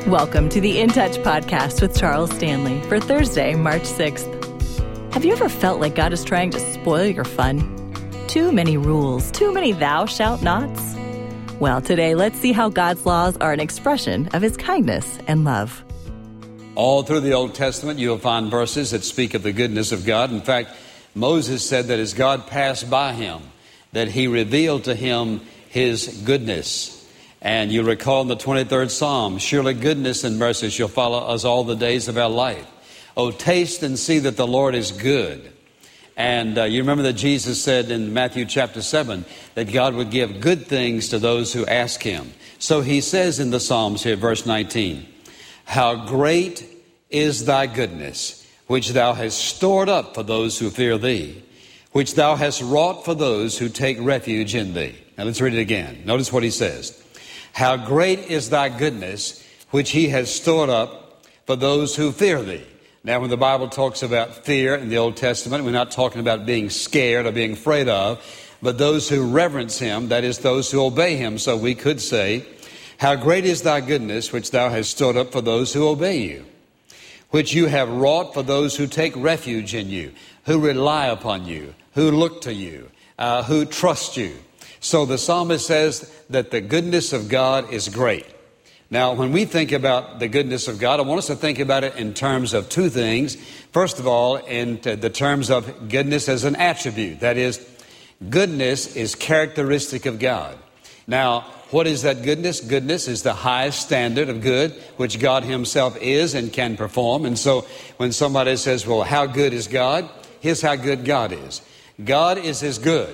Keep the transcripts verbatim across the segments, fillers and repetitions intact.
Welcome to the In Touch podcast with Charles Stanley for Thursday, March sixth. Have you ever felt like God is trying to spoil your fun? Too many rules, too many thou shalt nots? Well, today let's see how God's laws are an expression of His kindness and love. All through the Old Testament, you'll find verses that speak of the goodness of God. In fact, Moses said that as God passed by him, that He revealed to him His goodness. And you recall in the twenty-third Psalm, surely goodness and mercy shall follow us all the days of our life. Oh, taste and see that the Lord is good. And uh, you remember that Jesus said in Matthew chapter seven that God would give good things to those who ask Him. So He says in the Psalms here, verse nineteen, how great is thy goodness, which thou hast stored up for those who fear thee, which thou hast wrought for those who take refuge in thee. Now let's read it again. Notice what He says. How great is thy goodness, which He has stored up for those who fear thee. Now, when the Bible talks about fear in the Old Testament, we're not talking about being scared or being afraid of, but those who reverence Him, that is, those who obey Him. So we could say, how great is thy goodness, which thou hast stored up for those who obey you, which you have wrought for those who take refuge in you, who rely upon you, who look to you, uh, who trust you. So the psalmist says that the goodness of God is great. Now, when we think about the goodness of God, I want us to think about it in terms of two things. First of all, in the terms of goodness as an attribute. That is, goodness is characteristic of God. Now, what is that goodness? Goodness is the highest standard of good, which God Himself is and can perform. And so when somebody says, well, how good is God? Here's how good God is. God is as good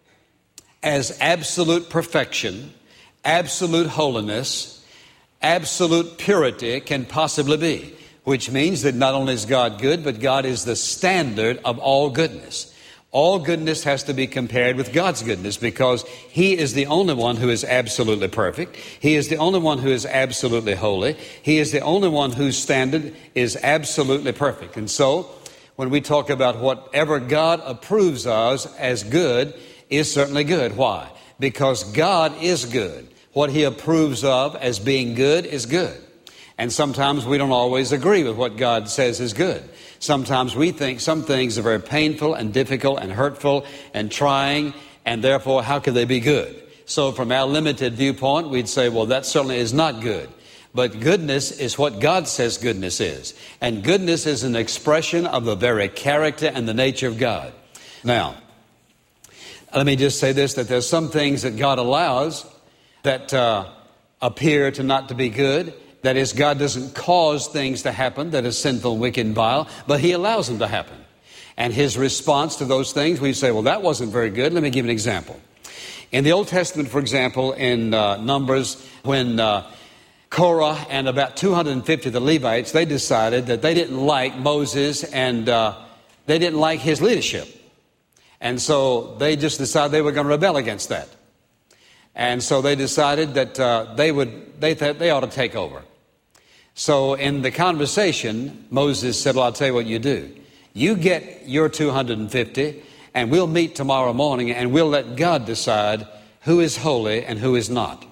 as absolute perfection, absolute holiness, absolute purity can possibly be, which means that not only is God good, but God is the standard of all goodness. All goodness has to be compared with God's goodness because He is the only one who is absolutely perfect. He is the only one who is absolutely holy. He is the only one whose standard is absolutely perfect. And so, when we talk about whatever God approves of as good, is certainly good. Why? Because God is good. What He approves of as being good is good. And sometimes we don't always agree with what God says is good. Sometimes we think some things are very painful and difficult and hurtful and trying, and therefore how could they be good? So from our limited viewpoint, we'd say, well, that certainly is not good. But goodness is what God says goodness is. And goodness is an expression of the very character and the nature of God. Now, let me just say this, that there's some things that God allows that uh, appear to not to be good. That is, God doesn't cause things to happen that are sinful, wicked, and vile, but He allows them to happen. And His response to those things, we say, well, that wasn't very good. Let me give you an example. In the Old Testament, for example, in uh, Numbers, when uh, Korah and about two hundred fifty of the Levites, they decided that they didn't like Moses and uh, they didn't like his leadership. And so they just decided they were going to rebel against that. And so they decided that uh, they would they th- they ought to take over. So in the conversation, Moses said, well, I'll tell you what you do. You get your two hundred fifty, and we'll meet tomorrow morning, and we'll let God decide who is holy and who is not.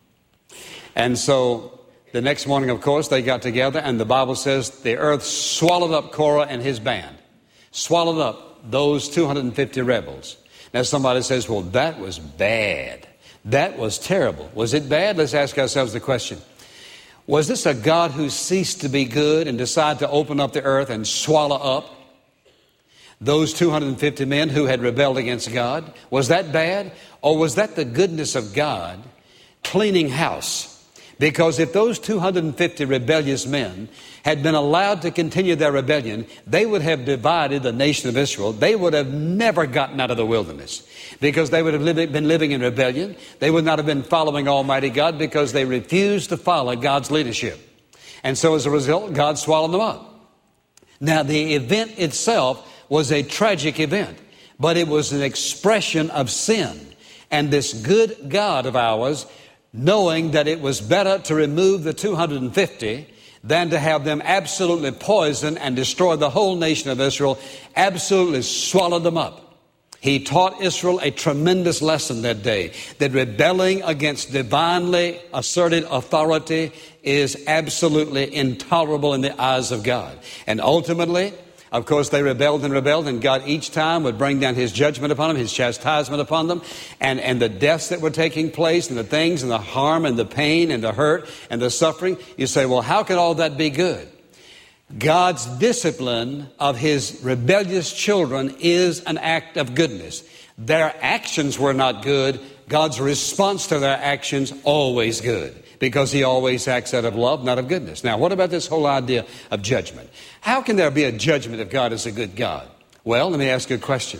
And so the next morning, of course, they got together, and the Bible says the earth swallowed up Korah and his band. Swallowed up those two hundred fifty rebels. Now somebody says, well, that was bad. That was terrible. Was it bad? Let's ask ourselves the question. Was this a God who ceased to be good and decided to open up the earth and swallow up those two hundred fifty men who had rebelled against God? Was that bad? Or was that the goodness of God cleaning house? Because if those two hundred fifty rebellious men had been allowed to continue their rebellion, they would have divided the nation of Israel. They would have never gotten out of the wilderness because they would have li- been living in rebellion. They would not have been following Almighty God because they refused to follow God's leadership. And so as a result, God swallowed them up. Now, the event itself was a tragic event, but it was an expression of sin. And this good God of ours, knowing that it was better to remove the two hundred fifty than to have them absolutely poison and destroy the whole nation of Israel, absolutely swallowed them up. He taught Israel a tremendous lesson that day, that rebelling against divinely asserted authority is absolutely intolerable in the eyes of God. And ultimately, of course, they rebelled and rebelled, and God each time would bring down His judgment upon them, His chastisement upon them, and, and the deaths that were taking place, and the things, and the harm, and the pain, and the hurt, and the suffering. You say, well, how can all that be good? God's discipline of His rebellious children is an act of goodness. Their actions were not good. God's response to their actions, always good. Because He always acts out of love, not of goodness. Now, what about this whole idea of judgment? How can there be a judgment if God is a good God? Well, let me ask you a question.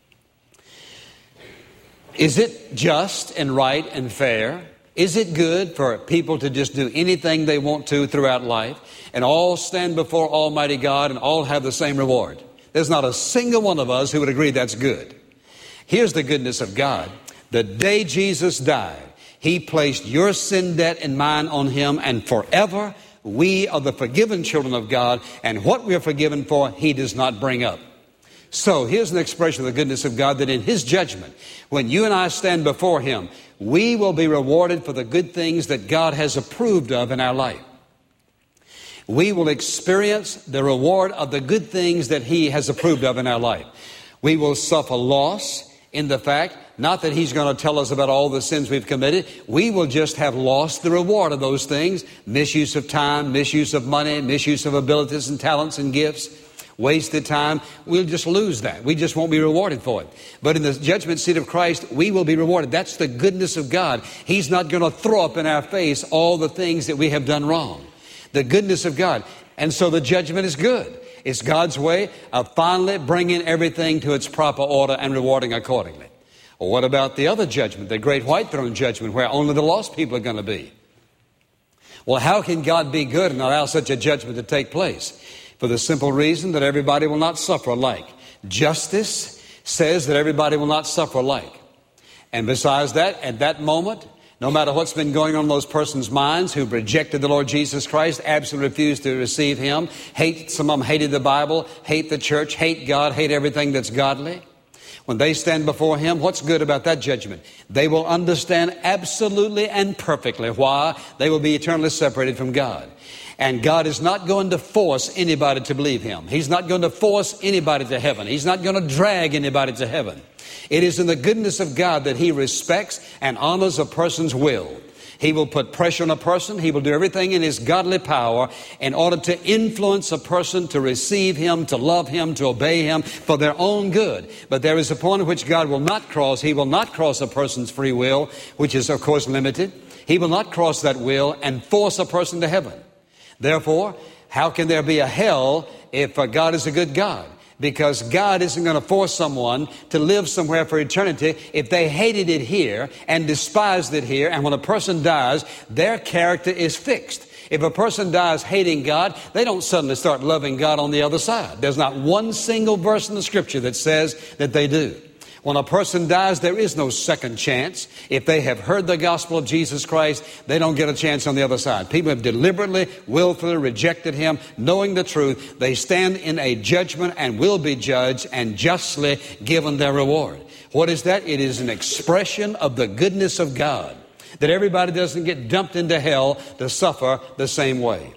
Is it just and right and fair? Is it good for people to just do anything they want to throughout life and all stand before Almighty God and all have the same reward? There's not a single one of us who would agree that's good. Here's the goodness of God. The day Jesus died, He placed your sin debt and mine on Him, and forever we are the forgiven children of God, and what we are forgiven for, He does not bring up. So here's an expression of the goodness of God, that in His judgment, when you and I stand before Him, we will be rewarded for the good things that God has approved of in our life. We will experience the reward of the good things that He has approved of in our life. We will suffer loss in the fact, not that He's going to tell us about all the sins we've committed. We will just have lost the reward of those things. Misuse of time, misuse of money, misuse of abilities and talents and gifts, wasted time. We'll just lose that. We just won't be rewarded for it. But in the judgment seat of Christ, we will be rewarded. That's the goodness of God. He's not going to throw up in our face all the things that we have done wrong. The goodness of God. And so the judgment is good. It's God's way of finally bringing everything to its proper order and rewarding accordingly. Well, what about the other judgment, the great white throne judgment, where only the lost people are going to be? Well, how can God be good and allow such a judgment to take place? For the simple reason that everybody will not suffer alike. Justice says that everybody will not suffer alike. And besides that, at that moment, no matter what's been going on in those persons' minds who've rejected the Lord Jesus Christ, absolutely refused to receive Him, hate, some of them hated the Bible, hate the church, hate God, hate everything that's godly. When they stand before Him, what's good about that judgment? They will understand absolutely and perfectly why they will be eternally separated from God. And God is not going to force anybody to believe Him. He's not going to force anybody to heaven. He's not going to drag anybody to heaven. It is in the goodness of God that He respects and honors a person's will. He will put pressure on a person. He will do everything in His godly power in order to influence a person to receive Him, to love Him, to obey Him for their own good. But there is a point at which God will not cross. He will not cross a person's free will, which is, of course, limited. He will not cross that will and force a person to heaven. Therefore, how can there be a hell if uh, God is a good God? Because God isn't going to force someone to live somewhere for eternity if they hated it here and despised it here. And when a person dies, their character is fixed. If a person dies hating God, they don't suddenly start loving God on the other side. There's not one single verse in the Scripture that says that they do. When a person dies, there is no second chance. If they have heard the gospel of Jesus Christ, they don't get a chance on the other side. People have deliberately, willfully rejected Him, knowing the truth. They stand in a judgment and will be judged and justly given their reward. What is that? It is an expression of the goodness of God, that everybody doesn't get dumped into hell to suffer the same way.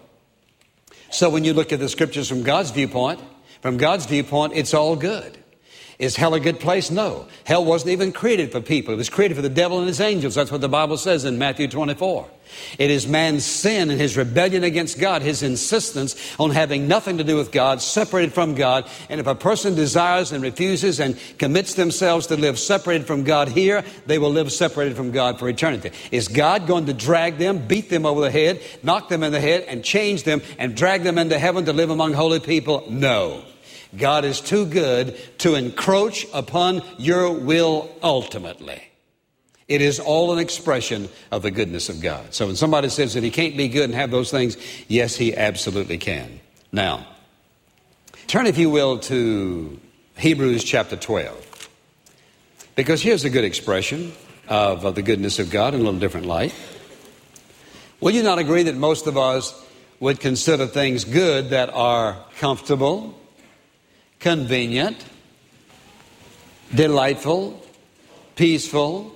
So when you look at the Scriptures from God's viewpoint, from God's viewpoint, it's all good. Is hell a good place? No. Hell wasn't even created for people. It was created for the devil and his angels. That's what the Bible says in Matthew twenty-four. It is man's sin and his rebellion against God, his insistence on having nothing to do with God, separated from God. And if a person desires and refuses and commits themselves to live separated from God here, they will live separated from God for eternity. Is God going to drag them, beat them over the head, knock them in the head, and change them and drag them into heaven to live among holy people? No. God is too good to encroach upon your will ultimately. It is all an expression of the goodness of God. So when somebody says that He can't be good and have those things, yes, He absolutely can. Now, turn, if you will, to Hebrews chapter twelve. Because here's a good expression of, of the goodness of God in a little different light. Will you not agree that most of us would consider things good that are comfortable, convenient, delightful, peaceful,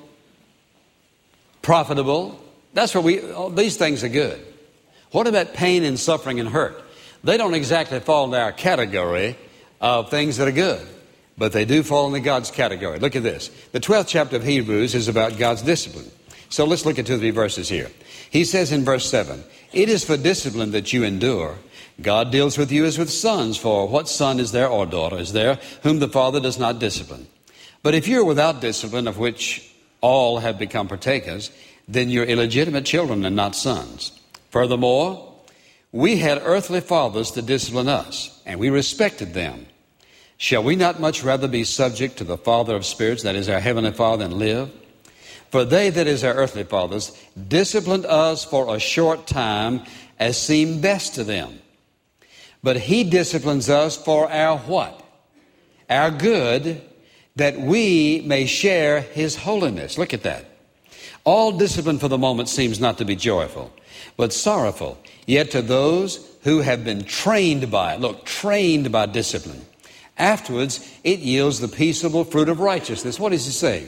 profitable. That's what we, oh, these things are good. What about pain and suffering and hurt? They don't exactly fall into our category of things that are good, but they do fall into God's category. Look at this. The twelfth chapter of Hebrews is about God's discipline. So let's look at two or three verses here. He says in verse seven, it is for discipline that you endure. God deals with you as with sons, for what son is there or daughter is there whom the Father does not discipline? But if you are without discipline, of which all have become partakers, then you're illegitimate children and not sons. Furthermore, we had earthly fathers to discipline us, and we respected them. Shall we not much rather be subject to the Father of spirits, that is our heavenly Father, and live? For they, that is our earthly fathers, disciplined us for a short time as seemed best to them. But he disciplines us for our what? Our good, that we may share his holiness. Look at that. All discipline for the moment seems not to be joyful, but sorrowful. Yet to those who have been trained by it, look, trained by discipline, afterwards it yields the peaceable fruit of righteousness. What does he say?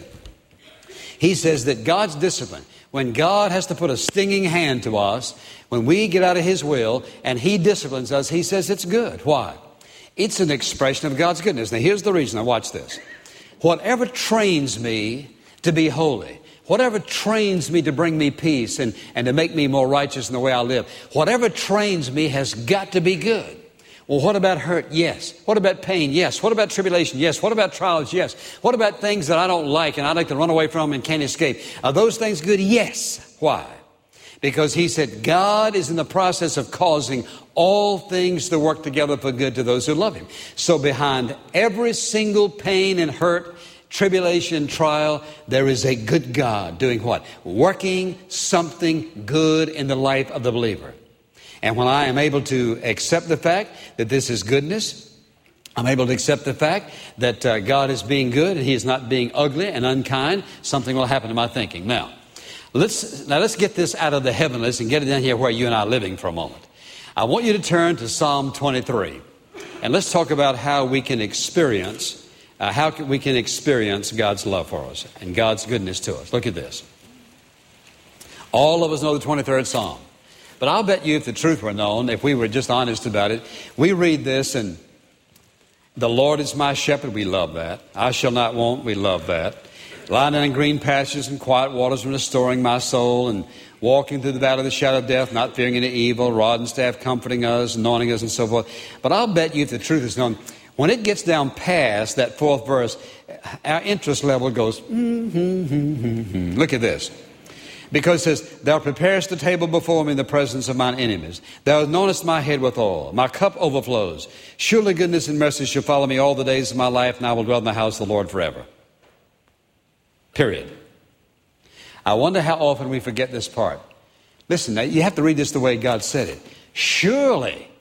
He says that God's discipline, when God has to put a stinging hand to us, when we get out of his will and he disciplines us, he says it's good. Why? It's an expression of God's goodness. Now here's the reason. Now watch this. Whatever trains me to be holy, whatever trains me to bring me peace and, and to make me more righteous in the way I live, whatever trains me has got to be good. Well, what about hurt? Yes. What about pain? Yes. What about tribulation? Yes. What about trials? Yes. What about things that I don't like and I like to run away from and can't escape? Are those things good? Yes. Why? Because he said God is in the process of causing all things to work together for good to those who love him. So behind every single pain and hurt, tribulation, trial, there is a good God doing what? Working something good in the life of the believer. And when I am able to accept the fact that this is goodness, I'm able to accept the fact that uh, God is being good and he is not being ugly and unkind, something will happen to my thinking. Now, let's now let's get this out of the heavenlies and get it down here where you and I are living for a moment. I want you to turn to Psalm twenty-three, and let's talk about how we can experience uh, how can, we can experience God's love for us and God's goodness to us. Look at this. All of us know the twenty-third Psalm. But I'll bet you if the truth were known, if we were just honest about it, we read this and the Lord is my shepherd, we love that. I shall not want, we love that. Lying down in green pastures and quiet waters, restoring my soul, and walking through the valley of the shadow of death, not fearing any evil, rod and staff comforting us, anointing us, and so forth. But I'll bet you if the truth is known, when it gets down past that fourth verse, our interest level goes, mm-hmm, mm-hmm, mm-hmm. Look at this. Because it says, thou preparest the table before me in the presence of mine enemies. Thou anointest my head with oil. My cup overflows. Surely goodness and mercy shall follow me all the days of my life, and I will dwell in the house of the Lord forever. Period. I wonder how often we forget this part. Listen, now, you have to read this the way God said it. Surely,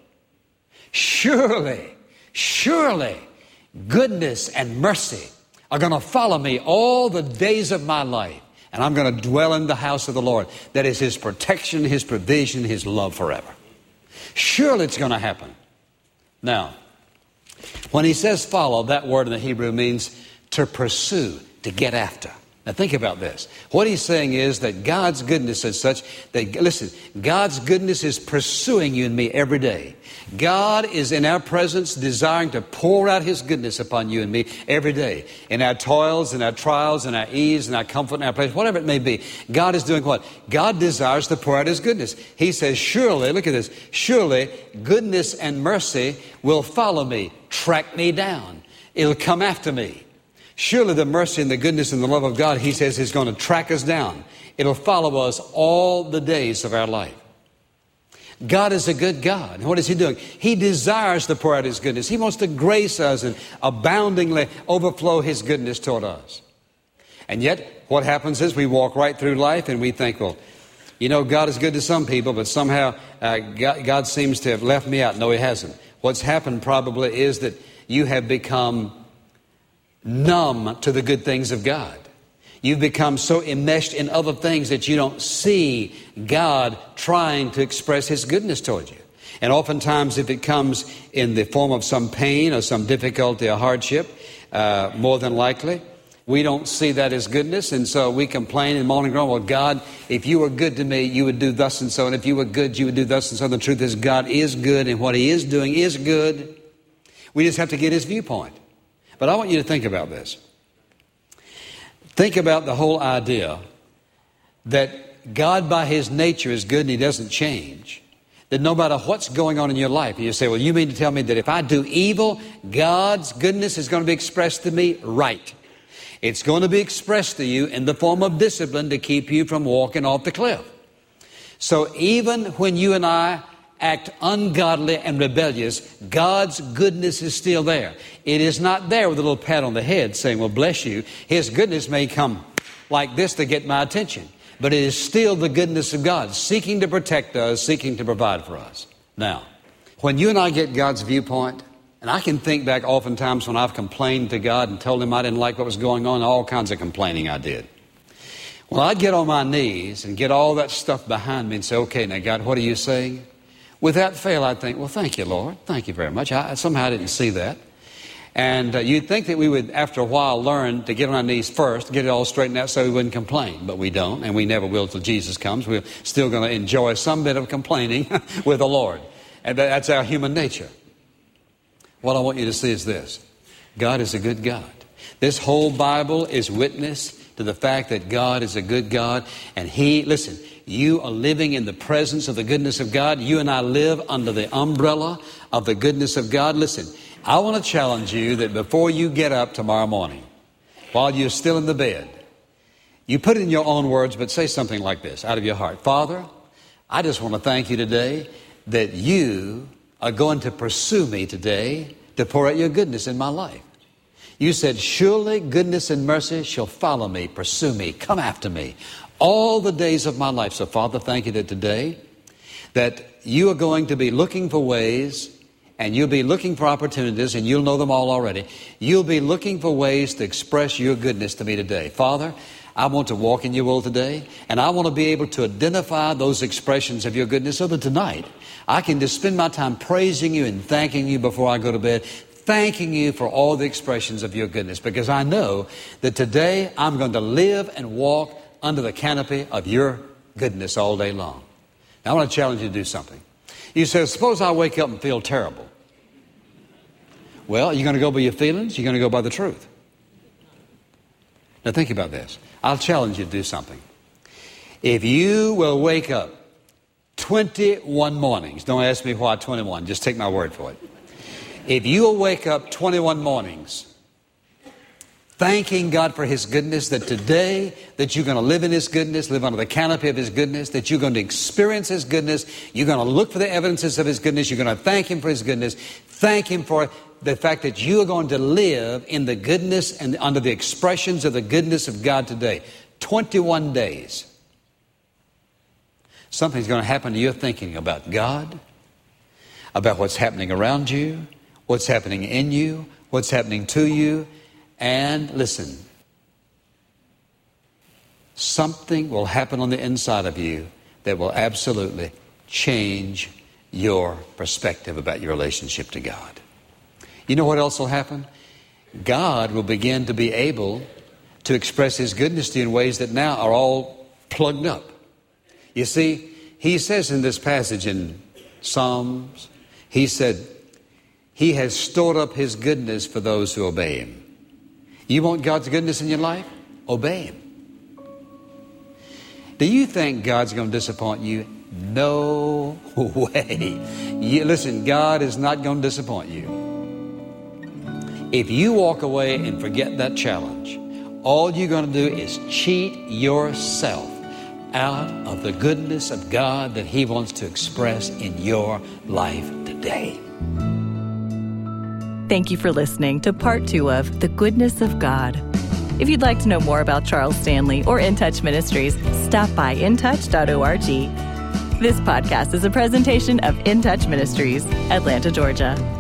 surely, surely, goodness and mercy are going to follow me all the days of my life. And I'm going to dwell in the house of the Lord. That is his protection, his provision, his love forever. Surely it's going to happen. Now, when he says follow, that word in the Hebrew means to pursue, to get after. Now think about this. What he's saying is that God's goodness is such that, listen, God's goodness is pursuing you and me every day. God is in our presence desiring to pour out his goodness upon you and me every day. In our toils, in our trials, in our ease, in our comfort, in our place, whatever it may be. God is doing what? God desires to pour out his goodness. He says, surely, look at this, surely goodness and mercy will follow me, track me down. It'll come after me. Surely the mercy and the goodness and the love of God, he says, is going to track us down. It'll follow us all the days of our life. God is a good God. What is he doing? He desires to pour out his goodness. He wants to grace us and aboundingly overflow his goodness toward us. And yet, what happens is we walk right through life and we think, well, you know, God is good to some people, but somehow uh, God, God seems to have left me out. No, he hasn't. What's happened probably is that you have become numb to the good things of God. You've become so enmeshed in other things that you don't see God trying to express his goodness toward you. And oftentimes if it comes in the form of some pain or some difficulty or hardship, uh, more than likely, we don't see that as goodness. And so we complain and moan and groan, well, God, if you were good to me, you would do thus and so. And if you were good, you would do thus and so. The truth is God is good, and what he is doing is good. We just have to get his viewpoint. But I want you to think about this. Think about the whole idea that God by his nature is good and he doesn't change. That no matter what's going on in your life, you say, well, you mean to tell me that if I do evil, God's goodness is going to be expressed to me? Right. It's going to be expressed to you in the form of discipline to keep you from walking off the cliff. So even when you and I act ungodly and rebellious, God's goodness is still there. It is not there with a little pat on the head saying, well, bless you. His goodness may come like this to get my attention. But it is still the goodness of God, seeking to protect us, seeking to provide for us. Now, when you and I get God's viewpoint, and I can think back oftentimes when I've complained to God and told him I didn't like what was going on, all kinds of complaining I did. Well, I'd get on my knees and get all that stuff behind me and say, okay, now God, what are you saying? Without fail, I'd think, well, thank you, Lord. Thank you very much. I, somehow I didn't see that. And uh, you'd think that we would, after a while, learn to get on our knees first, get it all straightened out so we wouldn't complain. But we don't, and we never will till Jesus comes. We're still going to enjoy some bit of complaining with the Lord. And that's our human nature. What I want you to see is this. God is a good God. This whole Bible is witness to the fact that God is a good God. And he, listen, you are living in the presence of the goodness of God. You and I live under the umbrella of the goodness of God. Listen, I want to challenge you that before you get up tomorrow morning, while you're still in the bed, you put it in your own words, but say something like this out of your heart. Father, I just want to thank you today that you are going to pursue me today to pour out your goodness in my life. You said, surely goodness and mercy shall follow me, pursue me, come after me all the days of my life. So Father, thank you that today that you are going to be looking for ways, and you'll be looking for opportunities, and you'll know them all already. You'll be looking for ways to express your goodness to me today. Father, I want to walk in your will today, and I want to be able to identify those expressions of your goodness so that tonight I can just spend my time praising you and thanking you before I go to bed, thanking you for all the expressions of your goodness, because I know that today I'm going to live and walk under the canopy of your goodness all day long. Now I want to challenge you to do something. You say, suppose I wake up and feel terrible. Well, you're going to go by your feelings, you're going to go by the truth. Now think about this. I'll challenge you to do something. If you will wake up twenty-one mornings, don't ask me why twenty-one, just take my word for it. If you will wake up twenty-one mornings thanking God for his goodness, that today that you're going to live in his goodness, live under the canopy of his goodness, that you're going to experience his goodness, you're going to look for the evidences of his goodness, you're going to thank him for his goodness, thank him for the fact that you are going to live in the goodness and under the expressions of the goodness of God today. twenty-one days. Something's going to happen to your thinking about God, about what's happening around you, what's happening in you, what's happening to you. And listen, something will happen on the inside of you that will absolutely change your perspective about your relationship to God. You know what else will happen? God will begin to be able to express his goodness to you in ways that now are all plugged up. You see, he says in this passage in Psalms, he said, he has stored up his goodness for those who obey him. You want God's goodness in your life? Obey him. Do you think God's going to disappoint you? No way. You, listen, God is not going to disappoint you. If you walk away and forget that challenge, all you're going to do is cheat yourself out of the goodness of God that he wants to express in your life today. Thank you for listening to part two of The Goodness of God. If you'd like to know more about Charles Stanley or In Touch Ministries, stop by in touch dot org. This podcast is a presentation of In Touch Ministries, Atlanta, Georgia.